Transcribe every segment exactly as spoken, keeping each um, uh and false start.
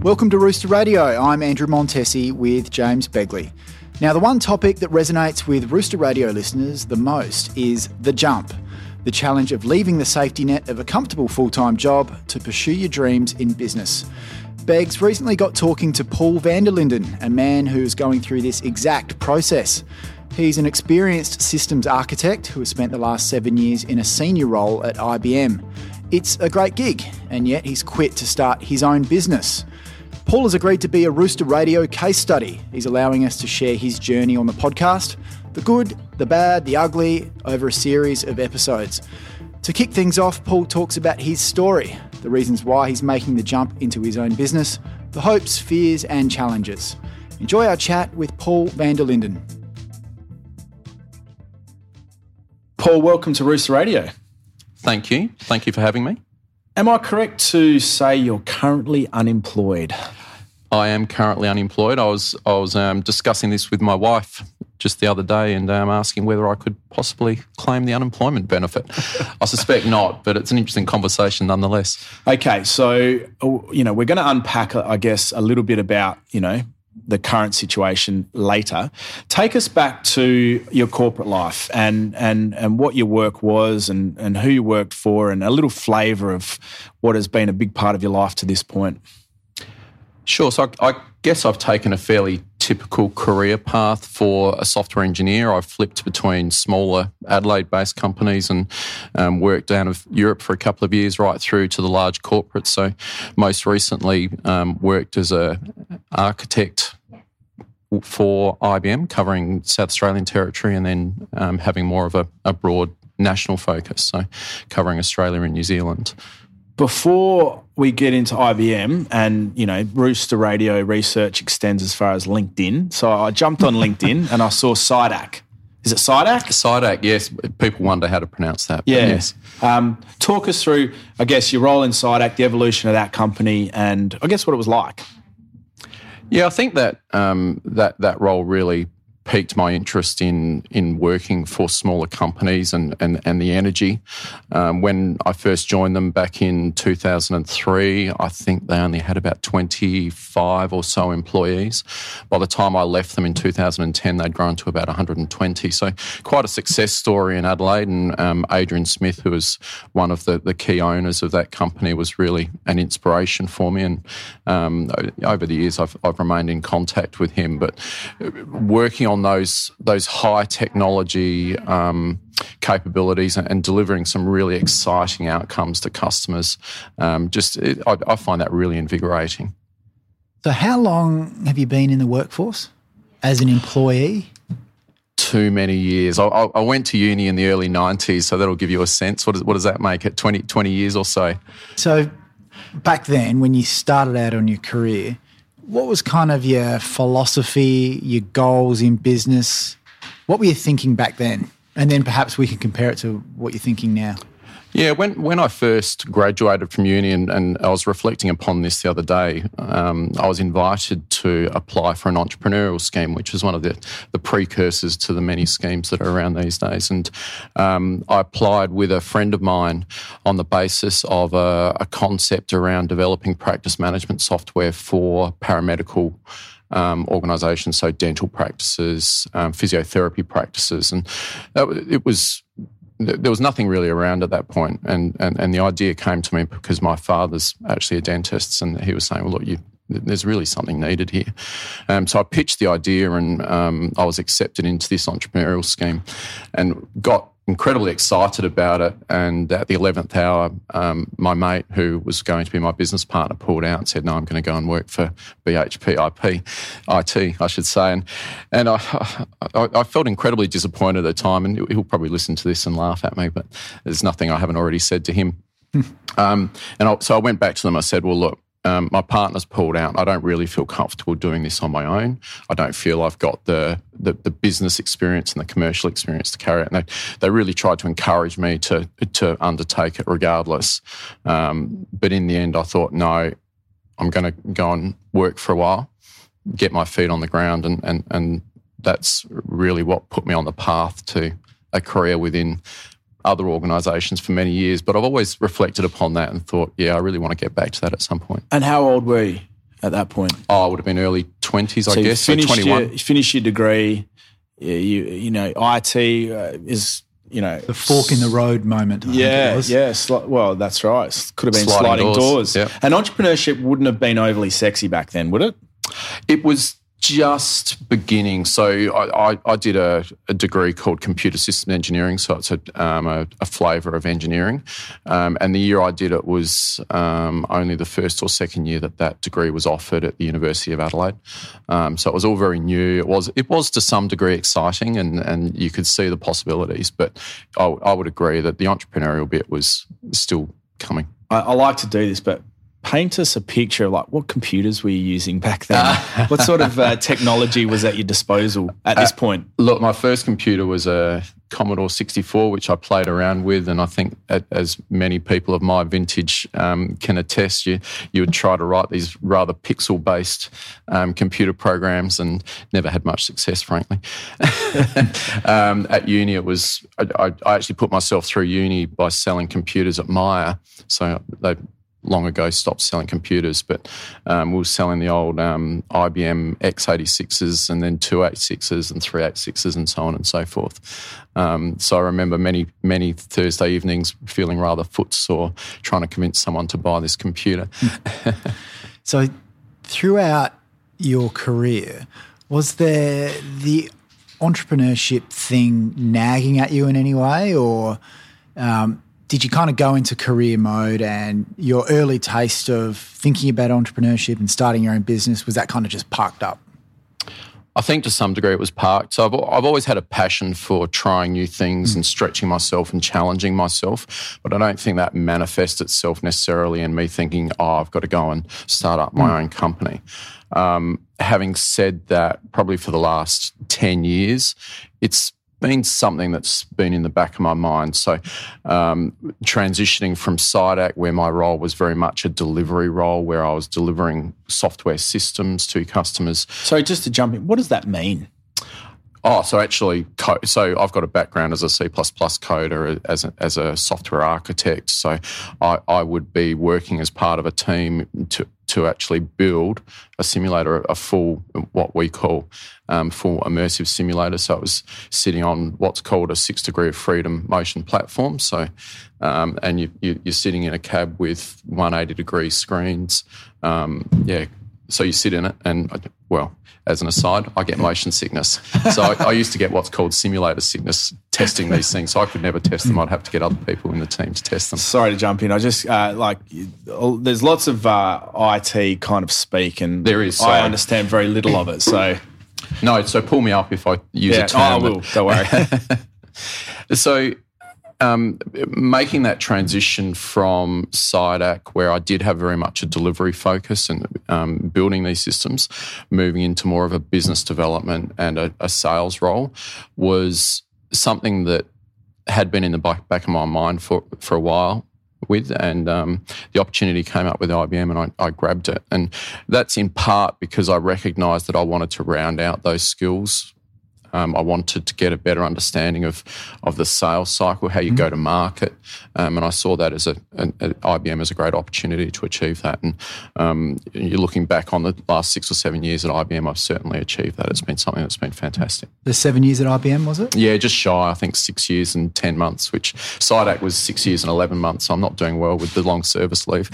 Welcome to Rooster Radio. I'm Andrew Montesi with James Begley. Now, the one topic that resonates with Rooster Radio listeners the most is the jump, the challenge of leaving the safety net of a comfortable full-time job to pursue your dreams in business. Beggs recently got talking to Paul van der Linden, a man who's going through this exact process. He's an experienced systems architect who has spent the last seven years in a senior role at I B M. It's a great gig, and yet he's quit to start his own business. Paul has agreed to be a Rooster Radio case study. He's allowing us to share his journey on the podcast, the good, the bad, the ugly, over a series of episodes. To kick things off, Paul talks about his story, the reasons why he's making the jump into his own business, the hopes, fears and challenges. Enjoy our chat with Paul van der Linden. Paul, welcome to Rooster Radio. Thank you. Thank you for having me. Am I correct to say you're currently unemployed? I am currently unemployed. I was I was um, discussing this with my wife just the other day and um, asking whether I could possibly claim the unemployment benefit. I suspect not, but it's an interesting conversation nonetheless. Okay, so you know we're going to unpack, I guess, a little bit about you know the current situation later. Take us back to your corporate life and and and what your work was and and who you worked for and a little flavour of what has been a big part of your life to this point. Sure. So I, I guess I've taken a fairly typical career path for a software engineer. I've flipped between smaller Adelaide-based companies and um, worked out of Europe for a couple of years right through to the large corporates. So most recently um, worked as an architect for I B M, covering South Australian territory and then um, having more of a, a broad national focus, so covering Australia and New Zealand. Before we get into I B M and, you know, Rooster Radio research extends as far as LinkedIn. So I jumped on LinkedIn and I saw SIDAC. Is it SIDAC? SIDAC, yes. People wonder how to pronounce that. Yeah. Yes. Um, talk us through, I guess, your role in SIDAC, the evolution of that company and I guess what it was like. Yeah, I think that um, that that role really piqued my interest in in working for smaller companies and and, and the energy. Um, when I first joined them back in two thousand three, I think they only had about twenty-five or so employees. By the time I left them in two thousand ten, they'd grown to about one hundred twenty. So quite a success story in Adelaide. And um, Adrian Smith, who was one of the, the key owners of that company, was really an inspiration for me. And um, over the years, I've, I've remained in contact with him. But working on those those high technology um, capabilities and, and delivering some really exciting outcomes to customers, um, just it, I, I find that really invigorating. So how long have you been in the workforce as an employee? Too many years. I, I went to uni in the early nineties, so that'll give you a sense. What does, what does that make it, twenty, twenty years or so? So back then, when you started out on your career, what was kind of your philosophy, your goals in business? What were you thinking back then? And then perhaps we can compare it to what you're thinking now. Yeah, when when I first graduated from uni, and, and I was reflecting upon this the other day, um, I was invited to apply for an entrepreneurial scheme, which is one of the, the precursors to the many schemes that are around these days. And um, I applied with a friend of mine on the basis of a, a concept around developing practice management software for paramedical Um, organisations, so dental practices, um, physiotherapy practices, and that, it was there was nothing really around at that point, and, and and the idea came to me because my father's actually a dentist, and he was saying, "Well, look, you, there's really something needed here." Um, so I pitched the idea, and um, I was accepted into this entrepreneurial scheme, and got incredibly excited about it. And at the eleventh hour, um, my mate, who was going to be my business partner, pulled out and said, "No, I'm going to go and work for B H P I P, I T, I should say." And and I, I, I felt incredibly disappointed at the time. And he'll probably listen to this and laugh at me, but there's nothing I haven't already said to him. um, and I, so I went back to them. I said, "Well, look, Um, my partner's pulled out. I don't really feel comfortable doing this on my own. I don't feel I've got the the, the business experience and the commercial experience to carry it." And they, they really tried to encourage me to to undertake it regardless. Um, but in the end, I thought, no, I'm going to go and work for a while, get my feet on the ground, and and and that's really what put me on the path to a career within other organisations for many years. But I've always reflected upon that and thought, yeah, I really want to get back to that at some point. And how old were you at that point? Oh, I would have been early twenties, I so guess. You finished, so twenty-one. your, you finished your degree. You, you, you know, I T uh, is, you know... The fork in the road moment. I yeah, think it was. yeah. Sli- well, that's right. Could have been Sliding sliding, doors, doors. yep. And entrepreneurship wouldn't have been overly sexy back then, would it? It was just beginning. So I, I, I did a, a degree called Computer System Engineering, so it's a, um, a, a flavour of engineering. Um, and the year I did it was um, only the first or second year that that degree was offered at the University of Adelaide. Um, so it was all very new. It was it was to some degree exciting, and, and you could see the possibilities. But I, I would agree that the entrepreneurial bit was still coming. I, I like to do this, but paint us a picture of like what computers were you using back then? Uh, what sort of uh, technology was at your disposal at this uh, point? Look, my first computer was a Commodore sixty-four, which I played around with, and I think as many people of my vintage um, can attest, you you would try to write these rather pixel-based um, computer programs and never had much success, frankly. um, at uni, it was I, I actually put myself through uni by selling computers at Myer, so they long ago stopped selling computers, but um, we were selling the old um, I B M x eighty-sixes and then two eighty-sixes and three eighty-sixes and so on and so forth. Um, so I remember many, many Thursday evenings feeling rather footsore trying to convince someone to buy this computer. So throughout your career, was there the entrepreneurship thing nagging at you in any way, or um, did you kind of go into career mode and your early taste of thinking about entrepreneurship and starting your own business, was that kind of just parked up? I think to some degree it was parked. So I've, I've always had a passion for trying new things mm. and stretching myself and challenging myself, but I don't think that manifests itself necessarily in me thinking, oh, I've got to go and start up my mm. own company. Um, having said that, probably for the last ten years, it's been something that's been in the back of my mind. So um, transitioning from SIDAC, where my role was very much a delivery role, where I was delivering software systems to customers. So just to jump in, what does that mean? Oh, so actually, so I've got a background as a C plus plus coder, as a, as a software architect. So I, I would be working as part of a team to to actually build a simulator, a full, what we call um, full immersive simulator. So it was sitting on what's called a six degree of freedom motion platform. So, um, and you, you, you're sitting in a cab with one hundred eighty degree screens. Um, yeah. So you sit in it and, well, as an aside, I get motion sickness. So I, I used to get what's called simulator sickness testing these things. So I could never test them. I'd have to get other people in the team to test them. Sorry to jump in. I just, uh, like, there's lots of uh, I T kind of speak and there is, I understand very little of it. So No, so pull me up if I use yeah, a term. Oh, I will. That, Don't worry. So um, making that transition from SIDAC, where I did have very much a delivery focus and um, building these systems, moving into more of a business development and a, a sales role, was something that had been in the back, back of my mind for, for a while with, and um, the opportunity came up with I B M and I, I grabbed it. And that's in part because I recognised that I wanted to round out those skills. Um, I wanted to get a better understanding of, of the sales cycle, how you mm-hmm. go to market, um, and I saw that as a, a, a I B M as a great opportunity to achieve that. And um, you're looking back on the last six or seven years at I B M, I've certainly achieved that. It's been something that's been fantastic. The seven years at I B M, was it? Yeah, just shy. I think six years and ten months. Which SIDAC was six years and eleven months. So I'm not doing well with the long service leave.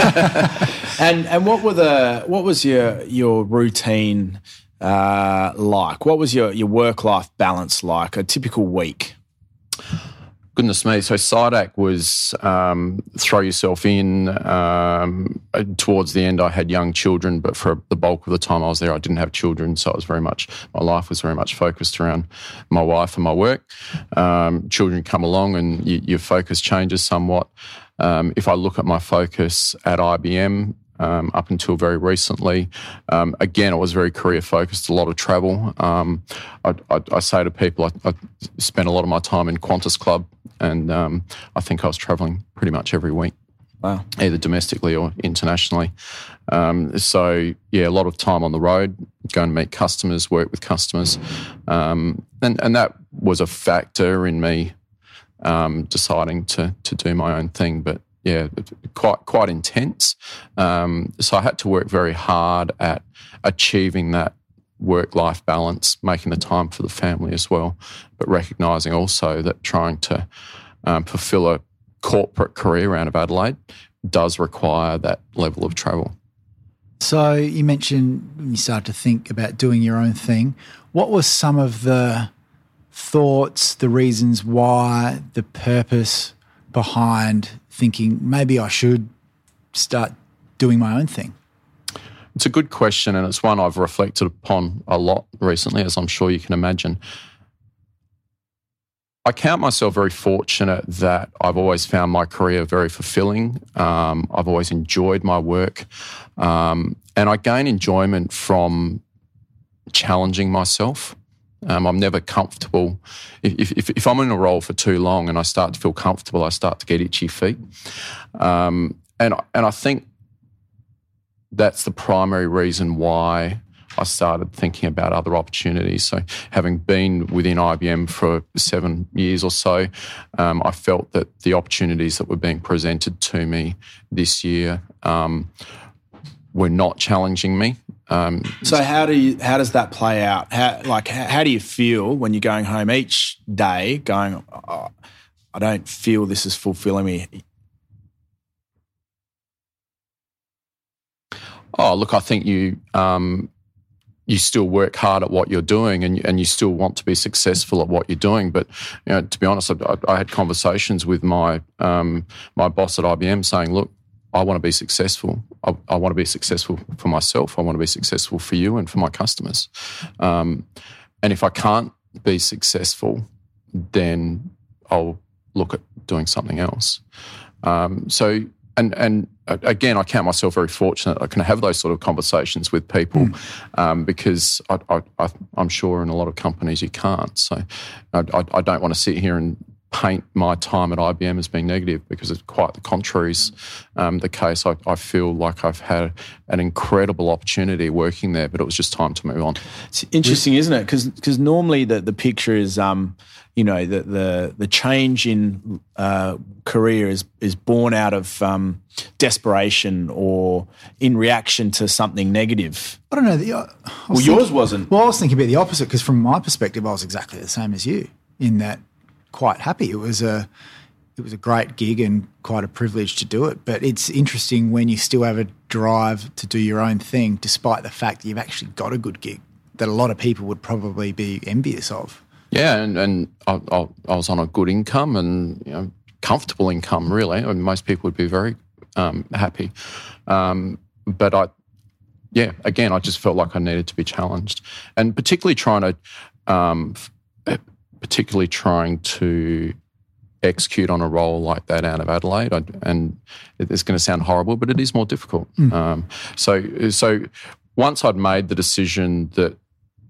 and and what were the what was your your routine? Uh, like, what was your, your work-life balance like, a typical week? Goodness me. So SIDAC was um, throw yourself in. Um, towards the end, I had young children, but for the bulk of the time I was there, I didn't have children. So it was very much, my life was very much focused around my wife and my work. Um, children come along and you, your focus changes somewhat. Um, if I look at my focus at I B M, Um, up until very recently. Um, again, it was very career-focused, a lot of travel. Um, I, I, I say to people, I, I spent a lot of my time in Qantas Club, and um, I think I was travelling pretty much every week. Wow. Either domestically or internationally. Um, so, yeah, a lot of time on the road, go and meet customers, work with customers. Um, and, and that was a factor in me um, deciding to to do my own thing. But, yeah, quite quite intense. Um, so I had to work very hard at achieving that work-life balance, making the time for the family as well, but recognising also that trying to um, fulfil a corporate career out of Adelaide does require that level of travel. So you mentioned when you started to think about doing your own thing. What were some of the thoughts, the reasons why, the purpose behind thinking maybe I should start doing my own thing? It's a good question, and it's one I've reflected upon a lot recently, as I'm sure you can imagine. I count myself very fortunate that I've always found my career very fulfilling. Um, I've always enjoyed my work, um, and I gain enjoyment from challenging myself. Um, I'm never comfortable. If, if, if I'm in a role for too long and I start to feel comfortable, I start to get itchy feet. Um, and, and I think that's the primary reason why I started thinking about other opportunities. So having been within I B M for seven years or so, um, I felt that the opportunities that were being presented to me this year um, were not challenging me. Um, so how do you, how does that play out? How, like, how, how do you feel when you're going home each day going, oh, I don't feel this is fulfilling me? Oh, look, I think you um, you still work hard at what you're doing, and and you still want to be successful at what you're doing. But you know, to be honest, I, I had conversations with my um, my boss at I B M saying, look, I want to be successful. I, I want to be successful for myself. I want to be successful for you and for my customers. Um, and if I can't be successful, then I'll look at doing something else. Um, so, and and again, I count myself very fortunate I can have those sort of conversations with people mm. um, because I, I, I, I'm sure in a lot of companies you can't. So I, I, I don't want to sit here and paint my time at I B M as being negative, because it's quite the contrary is um, the case. I, I feel like I've had an incredible opportunity working there, but it was just time to move on. It's interesting, isn't it? Because because normally the, the picture is, um, you know, the the, the change in uh, career is is born out of um, desperation or in reaction to something negative. I don't know. The, I well, thinking, yours wasn't. Well, I was thinking about the opposite, because from my perspective, I was exactly the same as you in that. Quite happy. It was a it was a great gig and quite a privilege to do it. But it's interesting when you still have a drive to do your own thing, despite the fact that you've actually got a good gig that a lot of people would probably be envious of. Yeah, and, and I, I, I was on a good income and you know comfortable income, really. I mean, most people would be very um, happy. Um, but I, yeah, again, I just felt like I needed to be challenged, and particularly trying to. Um, particularly trying to execute on a role like that out of Adelaide. I, and it's going to sound horrible, but it is more difficult. Mm. Um, so, so once I'd made the decision that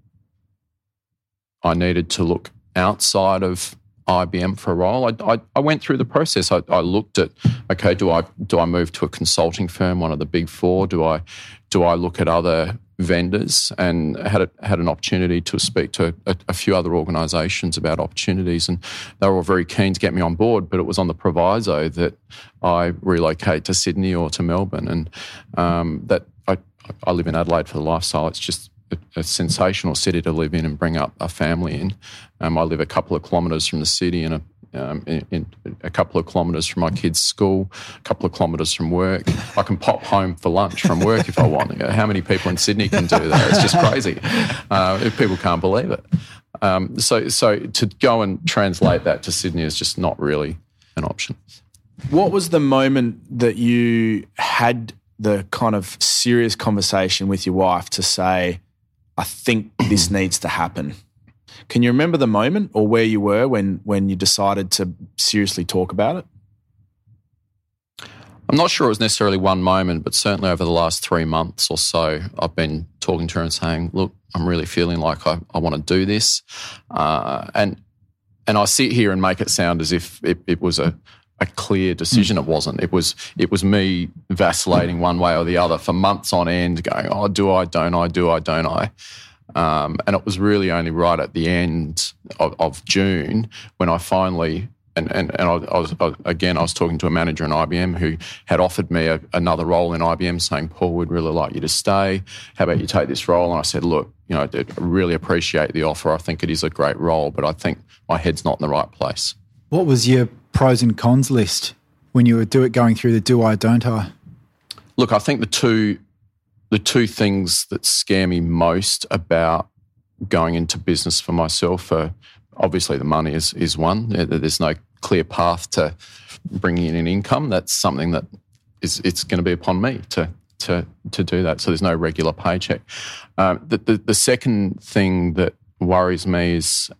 I needed to look outside of I B M for a role, I, I, I went through the process. I, I looked at, okay, do I do I move to a consulting firm, one of the big four? Do I do I look at other vendors? And had a, had an opportunity to speak to a, a few other organisations about opportunities, and they were all very keen to get me on board, but it was on the proviso that I relocate to Sydney or to Melbourne, and um, that I, I live in Adelaide for the lifestyle. It's just a, a sensational city to live in and bring up a family in. Um, I live a couple of kilometres from the city and a Um, in, in a couple of kilometres from my kids' school, a couple of kilometres from work. I can pop home for lunch from work if I want. You know, how many people in Sydney can do that? It's just crazy. Uh, people can't believe it. Um, so, so to go and translate that to Sydney is just not really an option. What was the moment that you had the kind of serious conversation with your wife to say, I think this needs to happen? Can you remember the moment or where you were when, when you decided to seriously talk about it? I'm not sure it was necessarily one moment, but certainly over the last three months or so, I've been talking to her and saying, look, I'm really feeling like I, I want to do this. Uh, and and I sit here and make it sound as if it, it was a, a clear decision. Mm. It wasn't. It was it was me vacillating one way or the other for months on end, going, oh, do I, don't I, do I, don't I? Um, and it was really only right at the end of, of June when I finally and and, and I, I was I, again, I was talking to a manager in I B M who had offered me a, another role in I B M, saying, "Paul, we'd really like you to stay. How about you take this role?" And I said, "Look, you know, I really appreciate the offer. I think it is a great role, but I think my head's not in the right place." What was your pros and cons list when you were do it going through the do I, don't I? Look, I think the two the two things that scare me most about going into business for myself are obviously the money is is one. There's no clear path to bringing in an income. That's something that is it's going to be upon me to to to do that. So there's no regular paycheck. Um, the, the the second thing that worries me is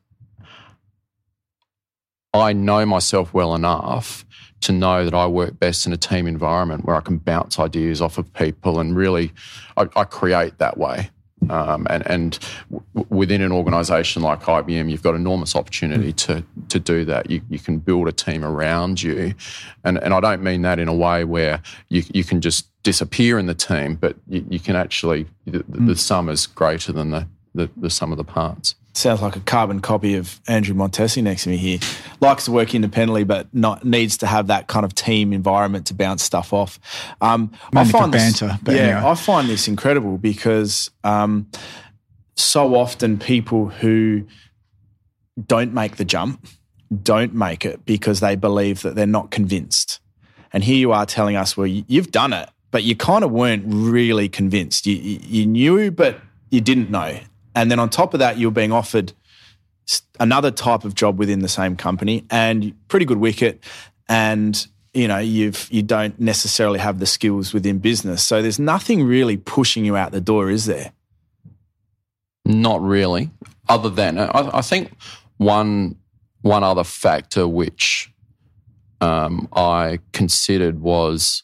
I know myself well enough to know that I work best in a team environment where I can bounce ideas off of people, and really I, I create that way. Um, and and w- within an organisation like I B M, you've got enormous opportunity to to do that. You you can build a team around you, and and I don't mean that in a way where you you can just disappear in the team, but you, you can actually the, the sum is greater than the, the the sum of the parts. Sounds like a carbon copy of Andrew Montesi next to me here. Likes to work independently, but not needs to have that kind of team environment to bounce stuff off. Um, I find this, banter, but yeah, anyway. I find this incredible because um, so often people who don't make the jump don't make it because they believe that they're not convinced. And here you are telling us, well, you've done it, but you kind of weren't really convinced. You, you, you knew, but you didn't know. And then on top of that, you're being offered another type of job within the same company, and pretty good wicket, and you know you've you don't necessarily have the skills within business. So there's nothing really pushing you out the door, is there? Not really. Other than I, I think one one other factor which um, I considered was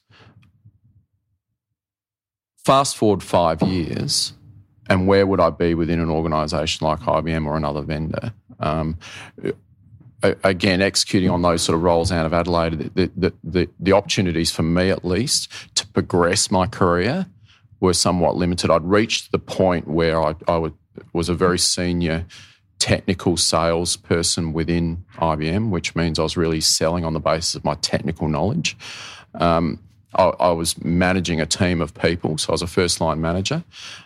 fast forward five years. And where would I be within an organisation like I B M or another vendor? Um, again, executing on those sort of roles out of Adelaide, the, the, the, the opportunities for me at least to progress my career were somewhat limited. I'd reached the point where I, I would, was a very senior technical salesperson within I B M, which means I was really selling on the basis of my technical knowledge. Um, I, I was managing a team of people, so I was a first-line manager.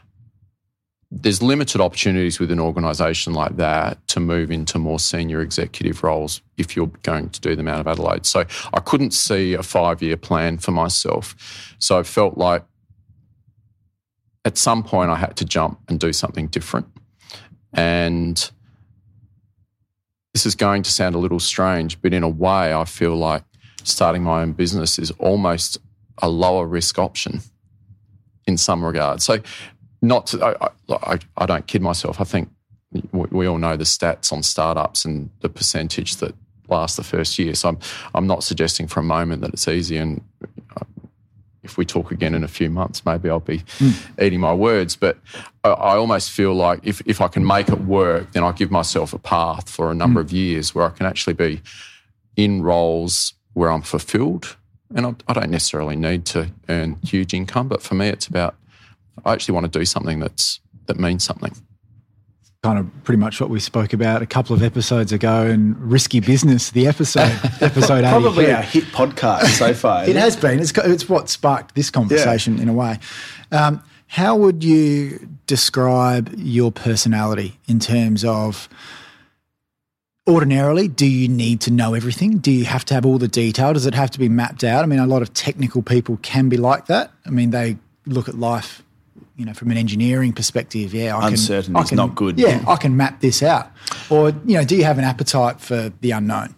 There's limited opportunities with an organisation like that to move into more senior executive roles if you're going to do them out of Adelaide. So I couldn't see a five-year plan for myself. So I felt like at some point I had to jump and do something different. And this is going to sound a little strange, but in a way I feel like starting my own business is almost a lower risk option in some regard. So Not, to, I, I, I don't kid myself. I think we, we all know the stats on startups and the percentage that last the first year. So I'm, I'm not suggesting for a moment that it's easy. And if we talk again in a few months, maybe I'll be mm. eating my words. But I, I almost feel like if, if I can make it work, then I'll give myself a path for a number mm. of years where I can actually be in roles where I'm fulfilled. And I, I don't necessarily need to earn huge income, but for me, it's about I actually want to do something that's that means something. Kind of pretty much what we spoke about a couple of episodes ago in Risky Business, the episode, episode eighty. Probably our hit podcast so far. It has been. It's, it's what sparked this conversation yeah. in a way. Um, how would you describe your personality in terms of ordinarily, do you need to know everything? Do you have to have all the detail? Does it have to be mapped out? I mean, a lot of technical people can be like that. I mean, they look at life you know, from an engineering perspective, yeah, I uncertain can, is not good. Yeah, I can map this out. Or, you know, do you have an appetite for the unknown?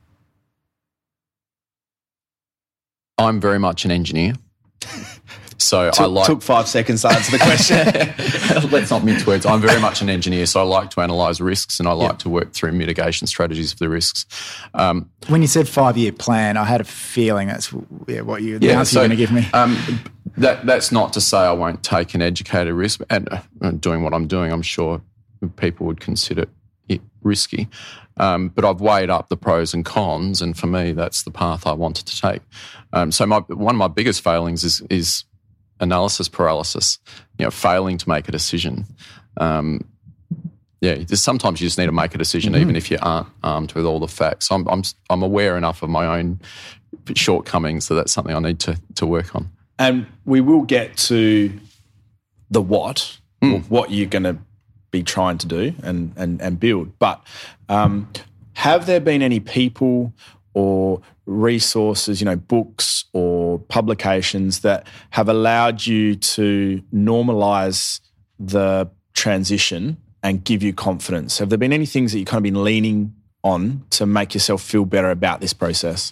I'm very much an engineer. So took, I like took five seconds to answer the question. Let's not mince words. I'm very much an engineer, so I like to analyse risks and I like yep. to work through mitigation strategies for the risks. Um, when you said five-year plan, I had a feeling that's yeah, what you the yeah, answer so, you're going to give me. Um, that that's not to say I won't take an educated risk. And uh, doing what I'm doing, I'm sure people would consider it risky. Um, but I've weighed up the pros and cons, and for me, that's the path I wanted to take. Um, so my, one of my biggest failings is is analysis paralysis, you know, failing to make a decision. Um, Yeah, just sometimes you just need to make a decision, mm-hmm. even if you aren't armed with all the facts. I'm, I'm, I'm aware enough of my own shortcomings, so that's something I need to, to work on. And we will get to the what, Mm. what you're going to be trying to do and, and, and build. But um, have there been any people or resources, you know, books or publications that have allowed you to normalise the transition and give you confidence? Have there been any things that you've kind of been leaning on to make yourself feel better about this process?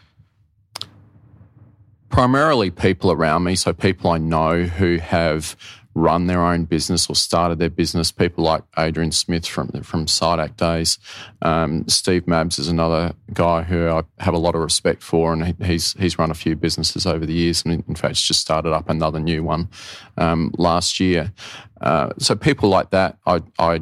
Primarily people around me, so people I know who have run their own business or started their business, people like Adrian Smith from from SIDAC days. Um, Steve Mabs is another guy who I have a lot of respect for, and he, he's he's run a few businesses over the years, and in fact just started up another new one um, last year. Uh, so people like that I, I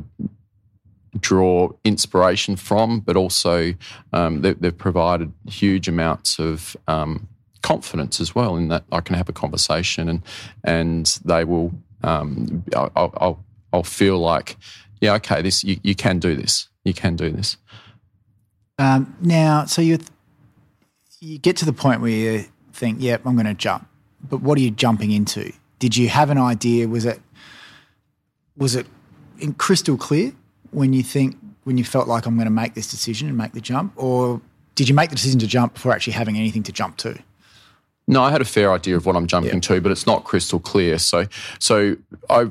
draw inspiration from, but also um, they, they've provided huge amounts of um, confidence as well, in that I can have a conversation and and they will um, I'll, I'll I'll feel like, yeah, okay, this you, you can do this, you can do this. Um, now, so you you get to the point where you think, yep, I'm going to jump, but what are you jumping into? Did you have an idea? Was it was it in crystal clear when you think when you felt like I'm going to make this decision and make the jump, or did you make the decision to jump before actually having anything to jump to? No, I had a fair idea of what I'm jumping yeah. to, but it's not crystal clear. So, so I've,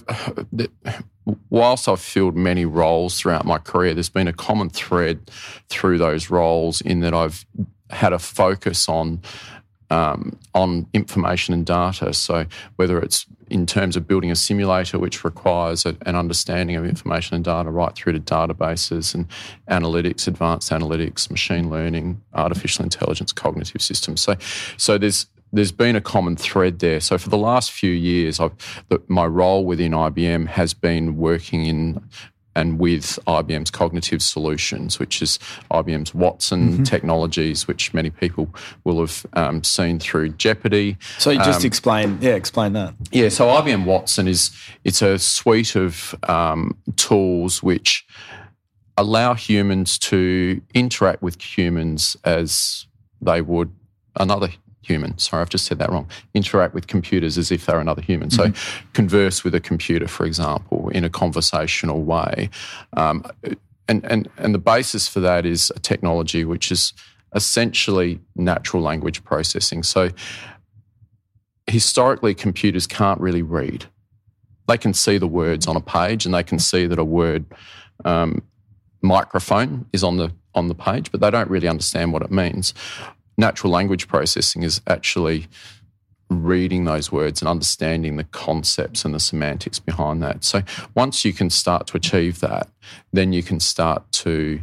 whilst I've filled many roles throughout my career, there's been a common thread through those roles in that I've had a focus on um, on information and data. So whether it's in terms of building a simulator, which requires a, an understanding of information and data, right through to databases and analytics, advanced analytics, machine learning, artificial intelligence, cognitive systems. So, so there's There's been a common thread there. So for the last few years, I've, the, my role within I B M has been working in and with I B M's cognitive solutions, which is I B M's Watson mm-hmm. technologies, which many people will have um, seen through Jeopardy. So you just um, explain, yeah, explain that. Yeah, so I B M Watson is it's a suite of um, tools which allow humans to interact with humans as they would another human. Sorry, I've just said that wrong. Interact with computers as if they're another human. Mm-hmm. So converse with a computer, for example, in a conversational way. Um, and, and, and the basis for that is a technology which is essentially natural language processing. So historically, computers can't really read. They can see the words on a page and they can see that a word um, microphone is on the on the page, but they don't really understand what it means. Natural language processing is actually reading those words and understanding the concepts and the semantics behind that. So once you can start to achieve that, then you can start to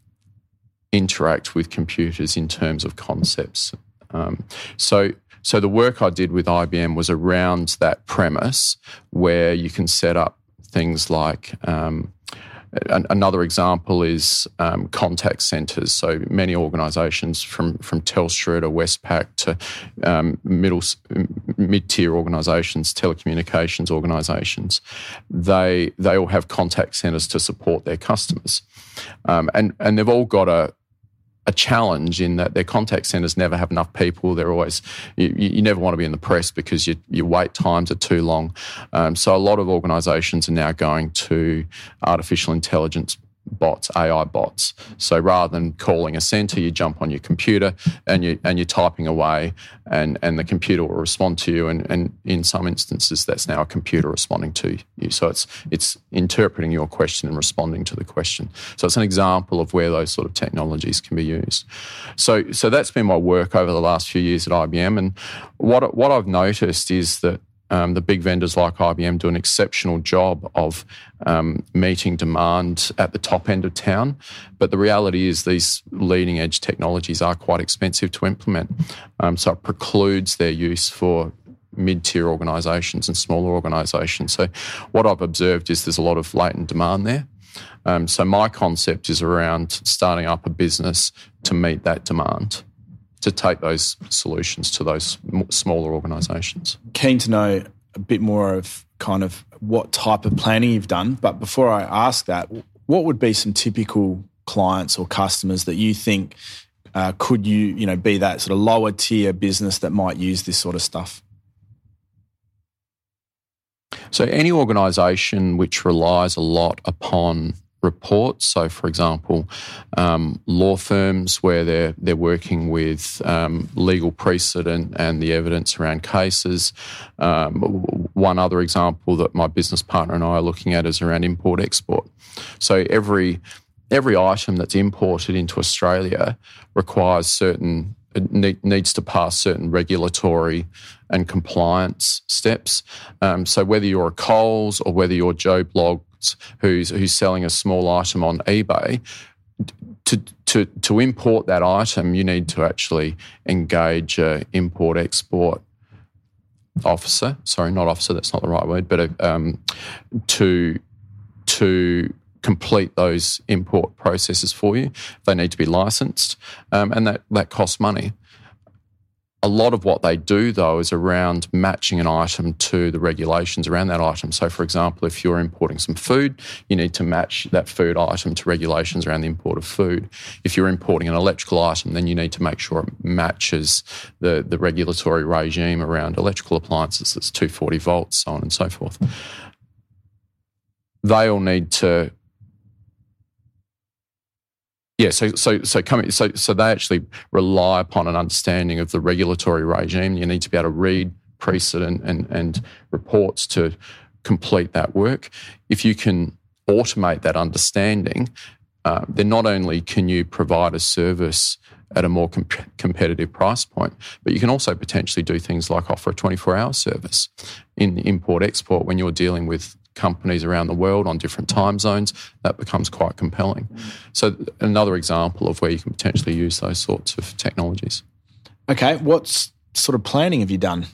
interact with computers in terms of concepts. Um, so so the work I did with I B M was around that premise, where you can set up things like um, another example is um, contact centres. So many organisations, from from Telstra to Westpac to um, middle mid-tier organisations, telecommunications organisations, they they all have contact centres to support their customers, um, and and they've all got a a challenge in that their contact centres never have enough people. They're always, you, you never want to be in the press because you, your wait times are too long. Um, so a lot of organisations are now going to artificial intelligence bots, A I bots. So rather than calling a centre, you jump on your computer and you and you're typing away, and, and the computer will respond to you. And, and in some instances, that's now a computer responding to you. So it's it's interpreting your question and responding to the question. So it's an example of where those sort of technologies can be used. So so that's been my work over the last few years at I B M. And what what I've noticed is that Um, the big vendors like I B M do an exceptional job of um, meeting demand at the top end of town. But the reality is these leading edge technologies are quite expensive to implement. Um, so it precludes their use for mid-tier organisations and smaller organisations. So what I've observed is there's a lot of latent demand there. Um, so my concept is around starting up a business to meet that demand, to take those solutions to those smaller organisations. Keen to know a bit more of kind of what type of planning you've done. But before I ask that, what would be some typical clients or customers that you think uh, could you, you know, be that sort of lower tier business that might use this sort of stuff? So any organisation which relies a lot upon reports, so for example, um, law firms where they're they're working with um, legal precedent and the evidence around cases. Um, one other example that my business partner and I are looking at is around import-export. So every every item that's imported into Australia requires certain It need, needs to pass certain regulatory and compliance steps. Um, so whether you're a Coles or whether you're Joe Bloggs, who's who's selling a small item on eBay, to to to import that item, you need to actually engage a import-export officer. Sorry, not officer. That's not the right word. But a, um, to to complete those import processes for you. They need to be licensed, um, and that, that costs money. A lot of what they do, though, is around matching an item to the regulations around that item. So, for example, if you're importing some food, you need to match that food item to regulations around the import of food. If you're importing an electrical item, then you need to make sure it matches the, the regulatory regime around electrical appliances. That's two hundred forty volts, so on and so forth. They all need to Yeah, so so so coming so so they actually rely upon an understanding of the regulatory regime. You need to be able to read precedent and and reports to complete that work. If you can automate that understanding, uh, then not only can you provide a service at a more comp- competitive price point, but you can also potentially do things like offer a twenty-four hour service in import-export when you're dealing with companies around the world on different time zones. That becomes quite compelling. So another example of where you can potentially use those sorts of technologies. Okay, what sort of planning have you done?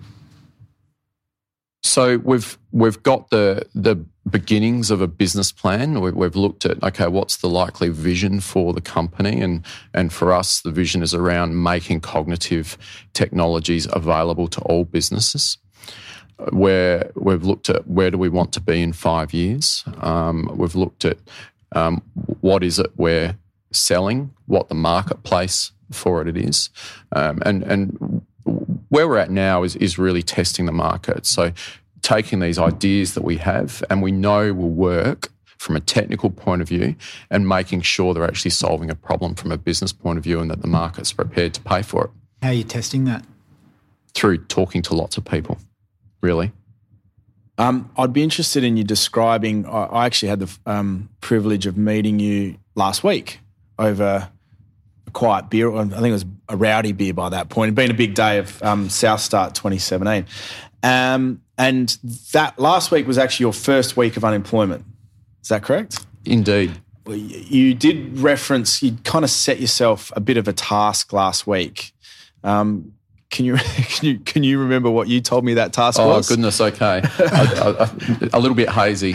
So we've we've got the the beginnings of a business plan. We've, we've looked at, okay, what's the likely vision for the company? And, and for us, the vision is around making cognitive technologies available to all businesses. Where we've looked at where do we want to be in five years. Um, we've looked at um, what is it we're selling, what the marketplace for it is, um, and and where we're at now is is really testing the market. So taking these ideas that we have and we know will work from a technical point of view and making sure they're actually solving a problem from a business point of view and that the market's prepared to pay for it. How are you testing that? Through talking to lots of people. Really? Um, I'd be interested in you describing, I, I actually had the um, privilege of meeting you last week over a quiet beer. I think it was a rowdy beer by that point. It'd been a big day of um, South Start twenty seventeen. Um, and that last week was actually your first week of unemployment. Is that correct? Indeed. You did reference, you kind of set yourself a bit of a task last week. Um, Can you can you can you remember what you told me that task oh, was? Oh goodness, okay, I, I, a little bit hazy.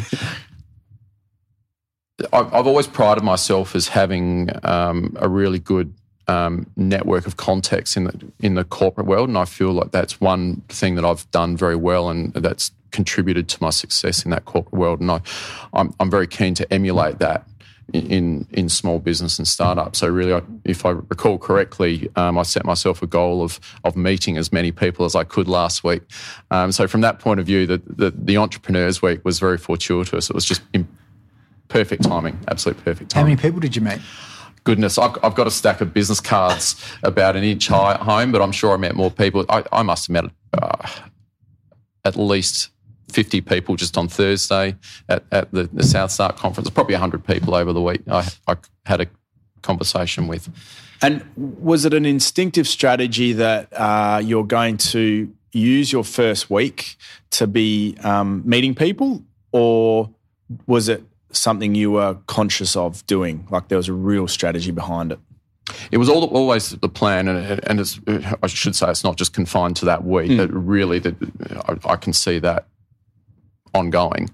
I've always prided myself as having um, a really good um, network of contacts in the in the corporate world, and I feel like that's one thing that I've done very well, and that's contributed to my success in that corporate world. And I, I'm I'm very keen to emulate that in in small business and startup. So really, I, if I recall correctly, um, I set myself a goal of of meeting as many people as I could last week. Um, so from that point of view, the, the the Entrepreneurs Week was very fortuitous. It was just in perfect timing, absolute perfect timing. How many people did you meet? Goodness, I've, I've got a stack of business cards about an inch high at home, but I'm sure I met more people. I, I must have met uh, at least fifty people just on Thursday at, at the, the South Start conference. Probably one hundred people over the week I, I had a conversation with. And was it an instinctive strategy that uh, you're going to use your first week to be um, meeting people, or was it something you were conscious of doing? Like there was a real strategy behind it? It was all, always the plan, and, and it's, I should say it's not just confined to that week. Mm. It really, that I, I can see that ongoing.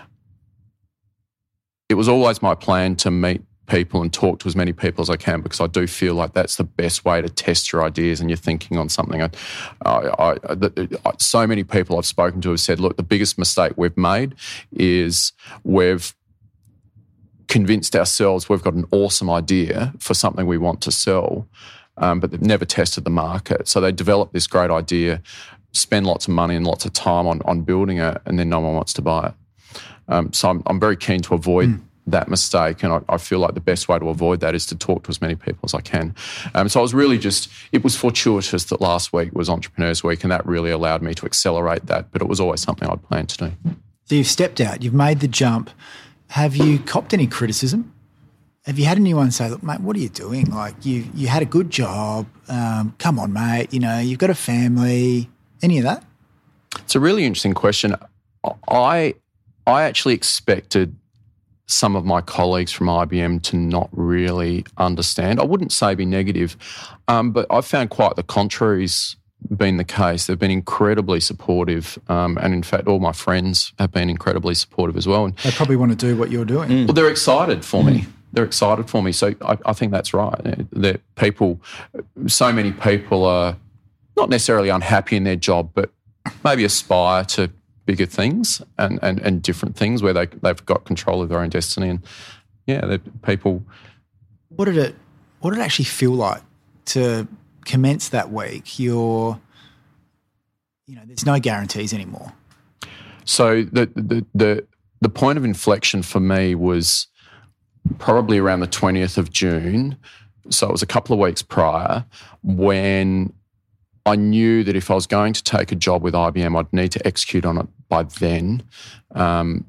It was always my plan to meet people and talk to as many people as I can, because I do feel like that's the best way to test your ideas and your thinking on something. I, I, I, the, so many people I've spoken to have said, look, the biggest mistake we've made is we've convinced ourselves we've got an awesome idea for something we want to sell, um, but they've never tested the market. So they develop this great idea, spend lots of money and lots of time on, on building it, and then no one wants to buy it. Um, so I'm, I'm very keen to avoid mm. that mistake, and I, I feel like the best way to avoid that is to talk to as many people as I can. Um, so I was really just, it was fortuitous that last week was Entrepreneurs Week, and that really allowed me to accelerate that, but it was always something I'd planned to do. So you've stepped out, you've made the jump. Have you copped any criticism? Have you had anyone say, look, mate, what are you doing? Like, you you had a good job. Um, come on, mate. You know, you've got a family. Any of that? It's a really interesting question. I I actually expected some of my colleagues from I B M to not really understand. I wouldn't say be negative, um, but I've found quite the contrary's been the case. They've been incredibly supportive, um, and in fact, all my friends have been incredibly supportive as well. And they probably want to do what you're doing. Mm. Well, they're excited for mm. me. They're excited for me. So I, I think that's right. That people, so many people are not necessarily unhappy in their job, but maybe aspire to bigger things and, and, and different things where they, they've got control of their own destiny. And yeah, people. What did it, what did it actually feel like to commence that week? You're, you know, there's no guarantees anymore. So the, the, the, the point of inflection for me was probably around the twentieth of June. So it was a couple of weeks prior when I knew that if I was going to take a job with I B M, I'd need to execute on it by then. Um,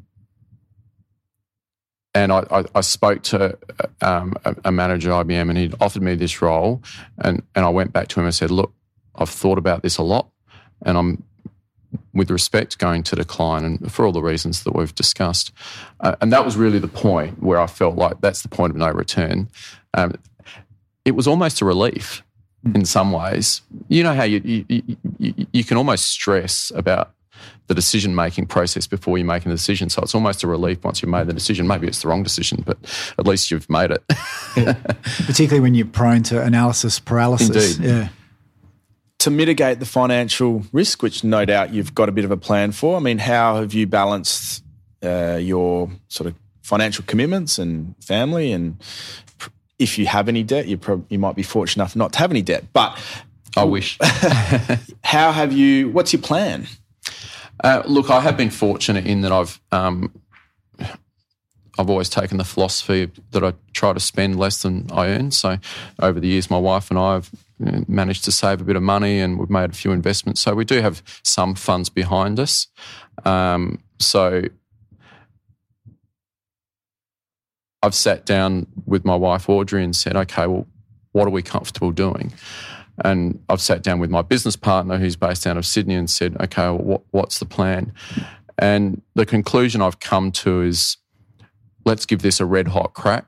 and I, I, I spoke to um, a, a manager at I B M, and he'd offered me this role. And, and I went back to him and said, look, I've thought about this a lot, and I'm, with respect, going to decline, and for all the reasons that we've discussed. Uh, and that was really the point where I felt like that's the point of no return. Um, it was almost a relief in some ways. You know how you you, you, you can almost stress about the decision-making process before you're making the decision. So it's almost a relief once you've made the decision. Maybe it's the wrong decision, but at least you've made it. Yeah. Particularly when you're prone to analysis paralysis. Indeed. Yeah. To mitigate the financial risk, which no doubt you've got a bit of a plan for, I mean, how have you balanced uh, your sort of financial commitments and family? And if you have any debt, you prob- you might be fortunate enough not to have any debt. But I wish. How have you? What's your plan? Uh, look, I have been fortunate in that I've um, I've always taken the philosophy that I try to spend less than I earn. So over the years, my wife and I have managed to save a bit of money, and we've made a few investments. So we do have some funds behind us. Um, so I've sat down with my wife, Audrey, and said, okay, well, what are we comfortable doing? And I've sat down with my business partner, who's based out of Sydney, and said, okay, well, what, what's the plan? And the conclusion I've come to is, let's give this a red hot crack.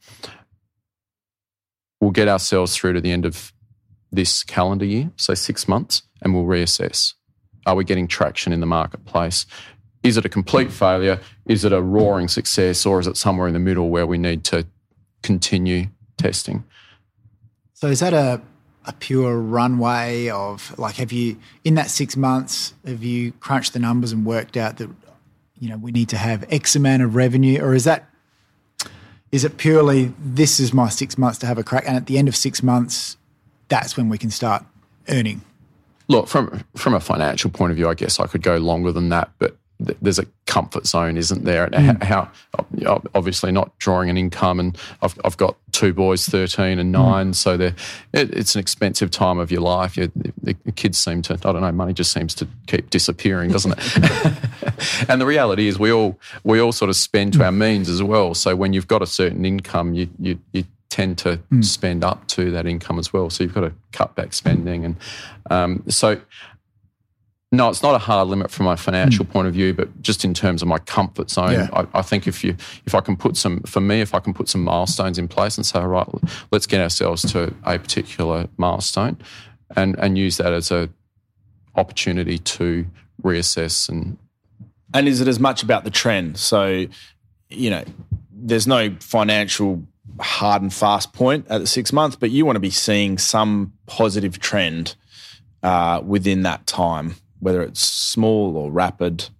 We'll get ourselves through to the end of this calendar year, so six months, and we'll reassess. Are we getting traction in the marketplace? Is it a complete failure? Is it a roaring success? Or is it somewhere in the middle where we need to continue testing? So is that a, a pure runway of, like, have you, in that six months, have you crunched the numbers and worked out that, you know, we need to have X amount of revenue? Or is that, is it purely, this is my six months to have a crack, and at the end of six months, that's when we can start earning? Look, from from a financial point of view, I guess I could go longer than that, but th- there's a comfort zone, isn't there? Mm. How, how obviously not drawing an income, and I've I've got two boys, thirteen and nine, mm. so they're, it, it's an expensive time of your life. You, the, the kids seem to, I don't know, money just seems to keep disappearing, doesn't it? And the reality is, we all we all sort of spend to our means as well. So when you've got a certain income, you you you tend to mm. spend up to that income as well. So you've got to cut back spending. And um, so, no, it's not a hard limit from my financial mm. point of view, but just in terms of my comfort zone, yeah. I, I think if you, if I can put some, for me, if I can put some milestones in place and say, all right, let's get ourselves to a particular milestone and, and use that as a opportunity to reassess. And And is it as much about the trend? So, you know, there's no financial hard and fast point at the six months, but you want to be seeing some positive trend uh, within that time, whether it's small or rapid.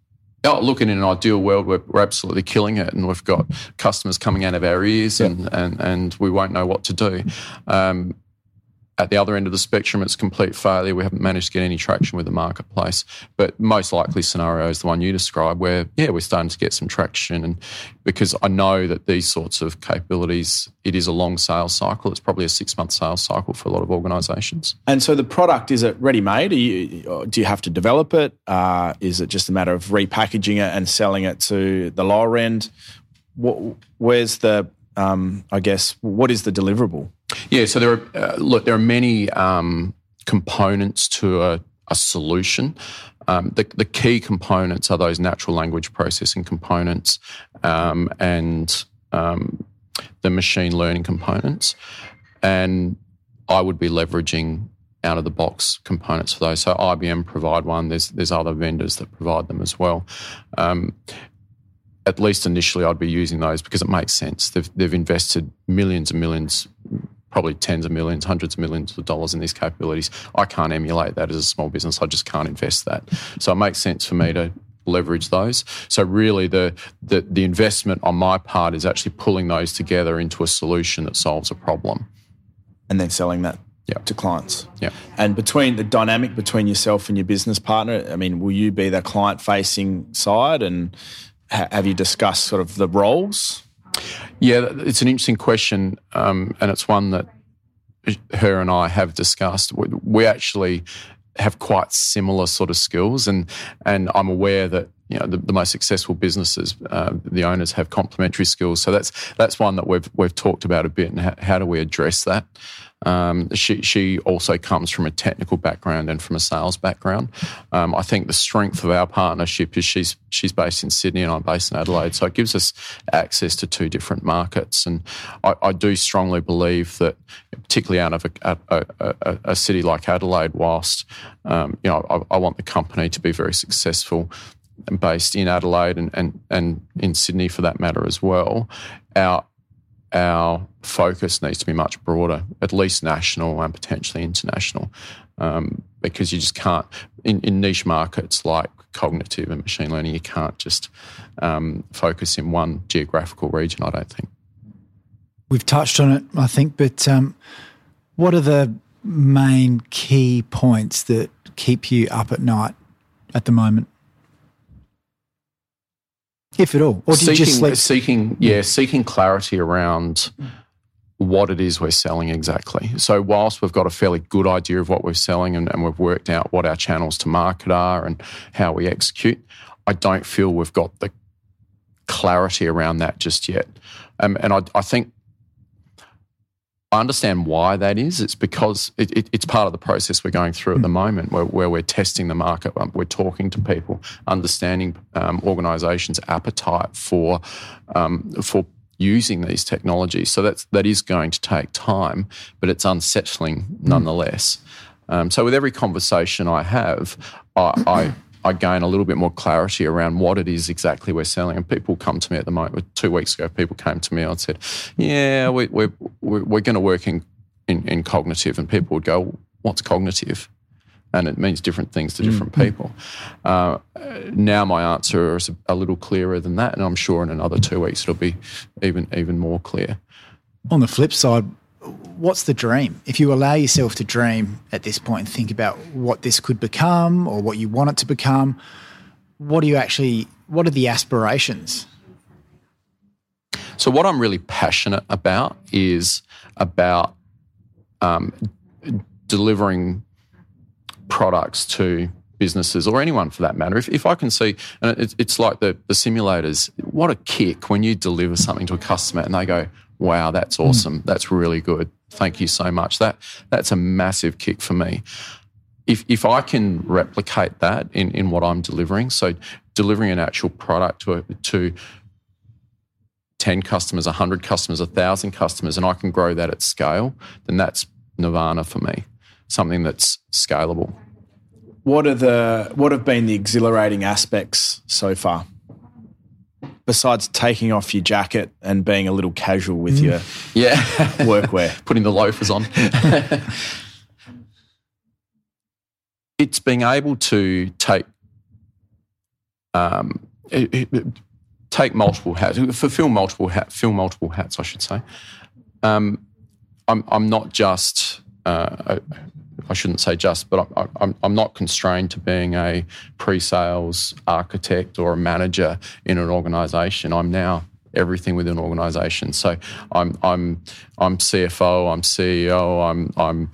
Oh, look, in an ideal world, we're, we're absolutely killing it, and we've got customers coming out of our ears, Yep. and, and, and we won't know what to do. Um, at the other end of the spectrum, it's complete failure. We haven't managed to get any traction with the marketplace. But most likely scenario is the one you described, where, yeah, we're starting to get some traction. And because I know that these sorts of capabilities, it is a long sales cycle. It's probably a six-month sales cycle for a lot of organisations. And so the product, is it ready-made? Are you, do you have to develop it? Uh, is it just a matter of repackaging it and selling it to the lower end? What, where's the, um, I guess, what is the deliverable? Yeah, so there are, uh, look, there are many um, components to a, a solution. Um, the, the key components are those natural language processing components um, and um, the machine learning components. And I would be leveraging out-of-the-box components for those. So I B M provide one. There's there's other vendors that provide them as well. Um, at least initially, I'd be using those because it makes sense. They've they've invested millions and millions, probably tens of millions, hundreds of millions of dollars in these capabilities. I can't emulate that as a small business. I just can't invest that. So it makes sense for me to leverage those. So really the the, the investment on my part is actually pulling those together into a solution that solves a problem. And then selling that Yep. to clients. Yeah. And between the dynamic between yourself and your business partner, I mean, will you be the client-facing side, and ha- have you discussed sort of the roles? Yeah, it's an interesting question, um, and it's one that her and I have discussed. We, we actually have quite similar sort of skills, and and I'm aware that you know the, the most successful businesses, uh, the owners have complementary skills. So that's that's one that we've we've talked about a bit, and how, how do we address that? Um, she she also comes from a technical background and from a sales background. Um, I think the strength of our partnership is she's she's based in Sydney and I'm based in Adelaide, so it gives us access to two different markets. And I, I do strongly believe that, particularly out of a, a, a, a city like Adelaide, whilst um, you know I, I want the company to be very successful and based in Adelaide and, and, and in Sydney for that matter as well, our our focus needs to be much broader, at least national and potentially international, um, because you just can't, in, in niche markets like cognitive and machine learning, you can't just um, focus in one geographical region, I don't think. We've touched on it, I think, but um, what are the main key points that keep you up at night at the moment? If at all, or do seeking, you just sleep? Seeking, yeah, seeking clarity around what it is we're selling exactly. So whilst we've got a fairly good idea of what we're selling and, and we've worked out what our channels to market are and how we execute, I don't feel we've got the clarity around that just yet. Um, and I, I think I understand why that is. It's because it, it, it's part of the process we're going through at the moment where, where we're testing the market. We're talking to people, understanding um, organisations' appetite for um, for using these technologies. So that's, that is going to take time, but it's unsettling nonetheless. Um, so with every conversation I have, I, I I gain a little bit more clarity around what it is exactly we're selling. And people come to me at the moment. Two weeks ago, people came to me and said, yeah, we, we're, we're, we're going to work in, in, in cognitive. And people would go, what's cognitive? And it means different things to different mm-hmm. people. Uh, now my answer is a little clearer than that. And I'm sure in another two weeks it'll be even even more clear. On the flip side, what's the dream? If you allow yourself to dream at this point and think about what this could become or what you want it to become, what do you actually, what are the aspirations? So what I'm really passionate about is about um, delivering products to businesses or anyone for that matter. If, if I can see, and it's, it's like the, the simulators, what a kick when you deliver something to a customer and they go, wow, that's awesome. Mm. That's really good. Thank you so much. That that's a massive kick for me. If if I can replicate that in, in what I'm delivering, so delivering an actual product to a, to ten customers, one hundred customers, one thousand customers, and I can grow that at scale, then that's nirvana for me, something that's scalable. What are the what have been the exhilarating aspects so far? Besides taking off your jacket and being a little casual with your yeah workwear. Putting the loafers on. It's being able to take um, it, it, take multiple hats, fulfill multiple hats, fill multiple hats, I should say. Um, I'm, I'm not just, uh, I shouldn't say just, but I, I'm, I'm not constrained to being a pre-sales architect or a manager in an organisation. I'm now everything within an organisation. So I'm, I'm, I'm C F O, I'm C E O, I'm, I'm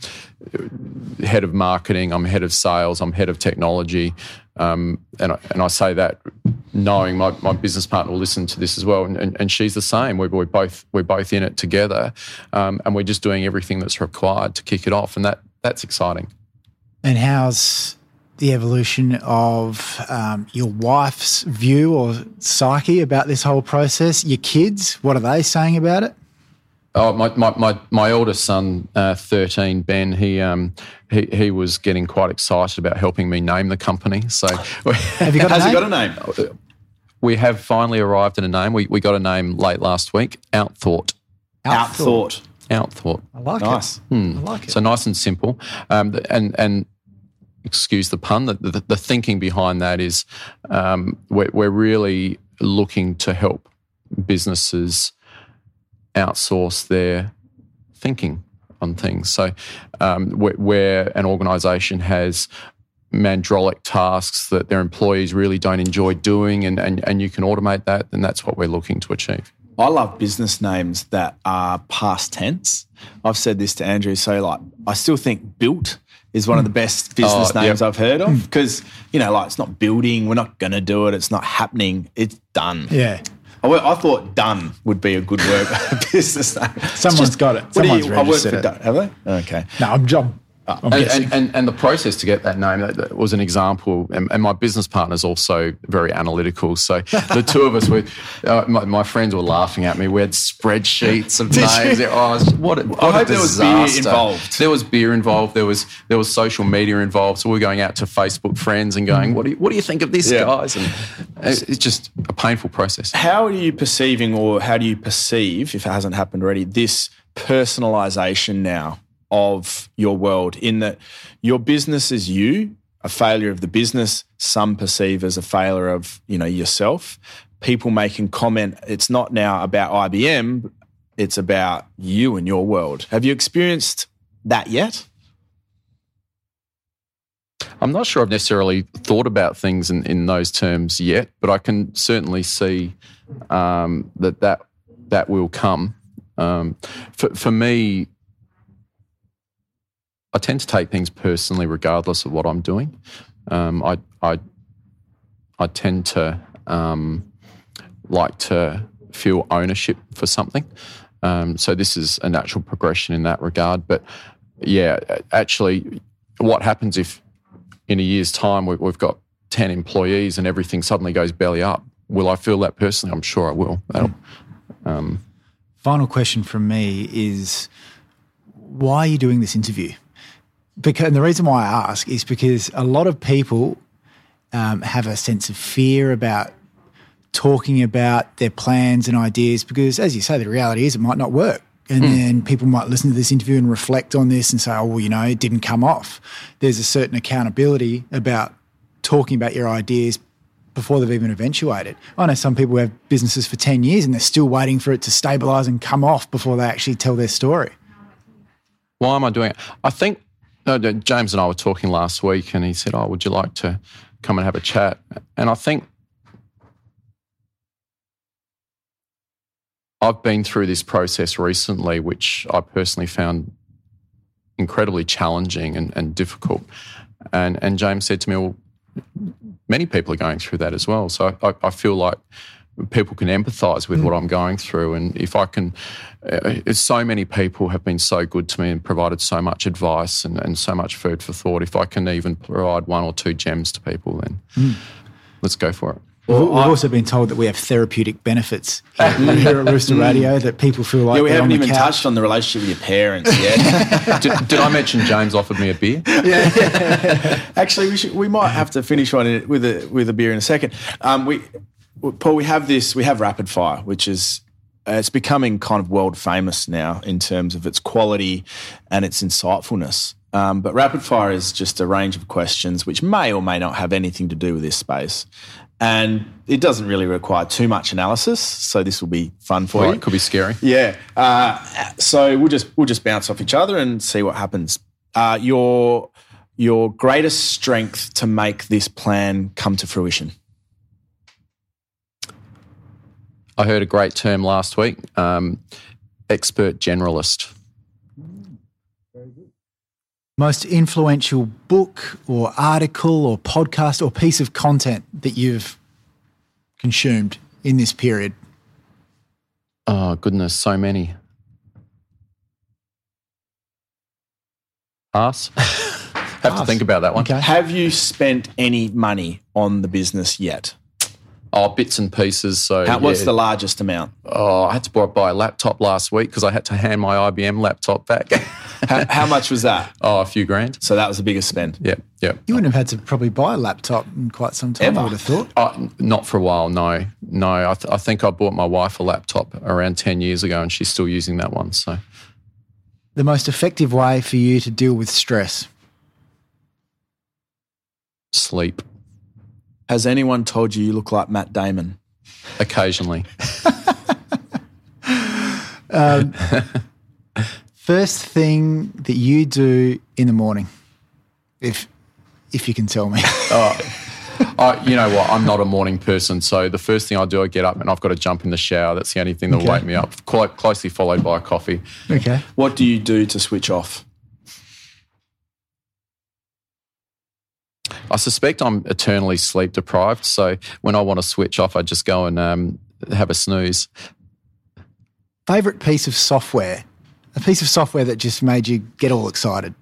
head of marketing, I'm head of sales, I'm head of technology. Um, and, I, and I say that knowing my, my business partner will listen to this as well, and, and, and she's the same. We're, we're both we're both in it together, um, and we're just doing everything that's required to kick it off, and that that's exciting. And how's the evolution of um, your wife's view or psyche about this whole process? Your kids, what are they saying about it? Oh, my my my, my oldest son, uh, thirteen, Ben. He um he he was getting quite excited about helping me name the company. So, have you got has a he name? got a name? We have finally arrived at a name. We we got a name late last week. Outthought. Outthought. Outthought. I like Nice. it. Hmm. I like it. So nice and simple. Um, and and excuse the pun. The, the, the thinking behind that is um, we're, we're really looking to help businesses outsource their thinking on things. So um, where, where an organisation has mandrolic tasks that their employees really don't enjoy doing, and, and, and you can automate that, then that's what we're looking to achieve. I love business names that are past tense. I've said this to Andrew, so like I still think built is one of the best business Oh, names yep. I've heard of, because, you know, like it's not building, we're not going to do it, it's not happening, it's done. Yeah. I, I thought done would be a good word business name. Someone's got it. What do Someone's you, I work registered for it. done, have they? Okay. No, I'm, I'm, I'm And, guessing. and, and, and the process to get that name, that, that was an example, and, and my business partner's also very analytical. So the two of us, were, uh, my, my friends were laughing at me. We had spreadsheets of names. Oh, what a, what I a hope there was beer disaster. involved. There was beer involved. There was there was social media involved. So we were going out to Facebook friends and going, what do you, what do you think of this, Yeah. guys? And it's, it's just a painful process. How are you perceiving, or how do you perceive, if it hasn't happened already, this personalisation now of your world, in that your business is you, a failure of the business, some perceive as a failure of, you know, yourself. People making comment, it's not now about I B M, it's about you and your world. Have you experienced that yet? I'm not sure I've necessarily thought about things in, in those terms yet, but I can certainly see um, that, that that will come. Um, for, for me, I tend to take things personally regardless of what I'm doing. Um, I, I, I tend to um, like to feel ownership for something. Um, so this is a natural progression in that regard. But yeah, actually, what happens if in a year's time we, we've got ten employees and everything suddenly goes belly up? Will I feel that personally? I'm sure I will. That'll, um, Final question from me is, why are you doing this interview? Because, and the reason why I ask is because a lot of people um, have a sense of fear about talking about their plans and ideas, because, as you say, the reality is it might not work. And mm. then people might listen to this interview and reflect on this and say, oh, well, you know, it didn't come off. There's a certain accountability about talking about your ideas before they've even eventuated. I know some people have businesses for ten years and they're still waiting for it to stabilise and come off before they actually tell their story. Why am I doing it? I think uh, James and I were talking last week, and he said, oh, would you like to come and have a chat? And I think I've been through this process recently, which I personally found incredibly challenging and, and difficult. And, and James said to me, well, many people are going through that as well. So I, I feel like people can empathise with mm. what I'm going through. And if I can, uh, so many people have been so good to me and provided so much advice and, and so much food for thought. If I can even provide one or two gems to people, then mm. let's go for it. Well, we've also been told that we have therapeutic benefits here, here at Rooster Radio, that people feel like yeah, we they're haven't on the even couch. touched on the relationship with your parents yet. did, did I mention James offered me a beer? Yeah, yeah. Actually, we should, we might have to finish on it with a with a beer in a second. Um, we, Paul, we have this. We have Rapid Fire, which is uh, it's becoming kind of world famous now in terms of its quality and its insightfulness. Um, but rapid fire is just a range of questions which may or may not have anything to do with this space. And it doesn't really require too much analysis, so this will be fun for Right, you. could be scary. Yeah. Uh, so we'll just we'll just bounce off each other and see what happens. Uh, your your greatest strength to make this plan come to fruition. I heard a great term last week, um, expert generalist. Most influential book or article or podcast or piece of content that you've consumed in this period? Oh, goodness, so many. Pass. Have Pass. to think about that one. Okay. Have you spent any money on the business yet? Oh, bits and pieces. So, How, what's yeah. the largest amount? Oh, I had to buy, buy a laptop last week because I had to hand my I B M laptop back. how, how much was that? Oh, a few grand. So that was the biggest spend. Yeah, yeah. You wouldn't have had to probably buy a laptop in quite some time, Ever. I would have thought. Oh, not for a while, no. No, I, th- I think I bought my wife a laptop around ten years ago and she's still using that one. So, The most effective way for you to deal with stress? sleep Has anyone told you you look like Matt Damon? occasionally. Um, first thing that you do in the morning, if if you can tell me. Oh, I, you know what? I'm not a morning person, so the first thing I do, I get up and I've got to jump in the shower. That's the only thing that'll Okay. wake me up. Quite closely followed by a coffee. Okay. What do you do to switch off? I suspect I'm eternally sleep deprived, so when I want to switch off, I just go and um, have a snooze. Favorite piece of software? A piece of software that just made you get all excited.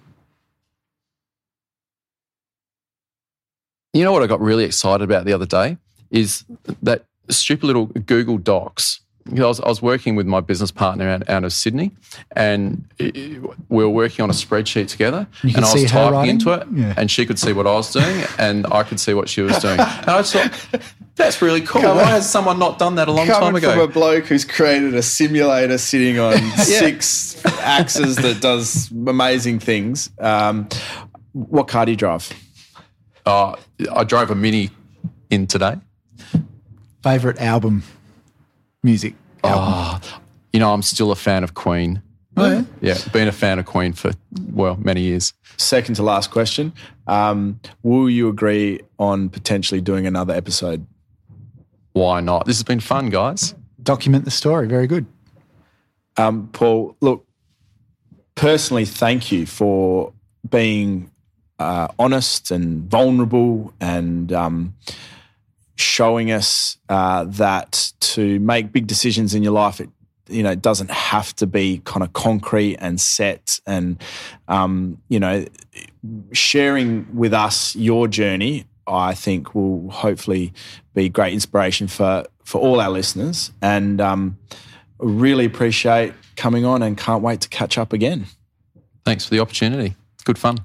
You know what I got really excited about the other day is that stupid little Google Docs. You know, I, was, I was working with my business partner out, out of Sydney, and it, we were working on a spreadsheet together, You could and I was see her typing writing? into it, Yeah. and she could see what I was doing, and I could see what she was doing. And I just thought, that's really cool. Come Why on. has someone not done that a long time Coming ago? from a bloke who's created a simulator sitting on six axes that does amazing things. Um, what car do you drive? Uh, I drove a Mini in today. Favorite album? Music? Oh, you know, I'm still a fan of Queen. Oh, yeah? Yeah, been a fan of Queen for, well, many years. Second to last question. Um, will you agree on potentially doing another episode? Why not? This has been fun, guys. Document the story. Very good. Um, Paul, look, personally, thank you for being uh, honest and vulnerable and um, showing us uh, that to make big decisions in your life, it you know, it doesn't have to be kind of concrete and set, and um, you know, sharing with us your journey, I think will hopefully be great inspiration for for all our listeners, and um, really appreciate coming on and can't wait to catch up again. Thanks for the opportunity. Good fun.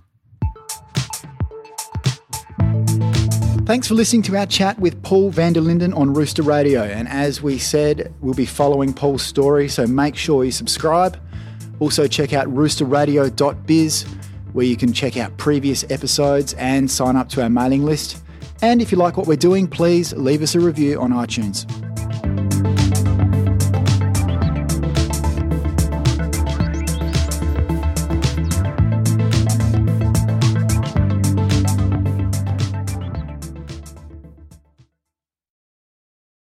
Thanks for listening to our chat with Paul van der Linden on Rooster Radio. And as we said, we'll be following Paul's story, so make sure you subscribe. Also check out rooster radio dot biz, where you can check out previous episodes and sign up to our mailing list. And if you like what we're doing, please leave us a review on iTunes.